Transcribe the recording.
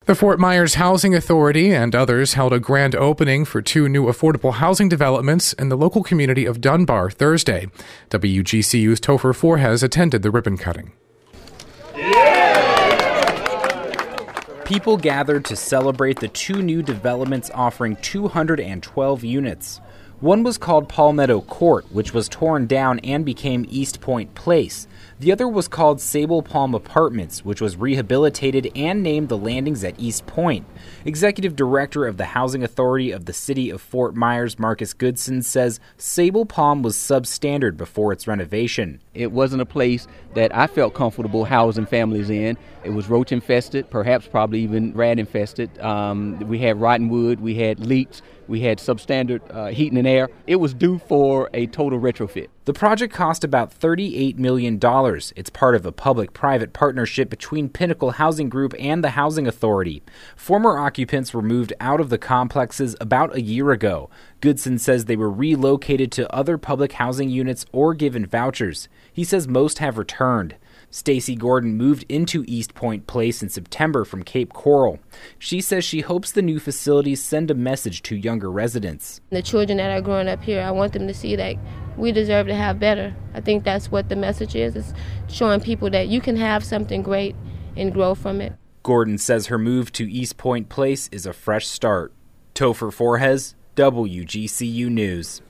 The Fort Myers Housing Authority and others held a grand opening for 2 new affordable housing developments in the local community of Dunbar Thursday. WGCU's Topher Forhes attended the ribbon cutting. People gathered to celebrate the 2 new developments offering 212 units. One was called Palmetto Court, which was torn down and became East Point Place. The other was called Sable Palm Apartments, which was rehabilitated and named the landings at East Point. Executive Director of the Housing Authority of the City of Fort Myers, Marcus Goodson, says Sable Palm was substandard before its renovation. It wasn't a place that I felt comfortable housing families in. It was roach infested, probably even rat infested. We had rotten wood, we had leaks, we had substandard heating and air. It was due for a total retrofit. The project cost about $38 million. It's part of a public-private partnership between Pinnacle Housing Group and the Housing Authority. Former occupants were moved out of the complexes about a year ago. Goodson says they were relocated to other public housing units or given vouchers. He says most have returned. Stacy Gordon moved into East Point Place in September from Cape Coral. She says she hopes the new facilities send a message to younger residents. The children that are growing up here, I want them to see that we deserve to have better. I think that's what the message is showing people that you can have something great and grow from it. Gordon says her move to East Point Place is a fresh start. Topher Forhes, WGCU News.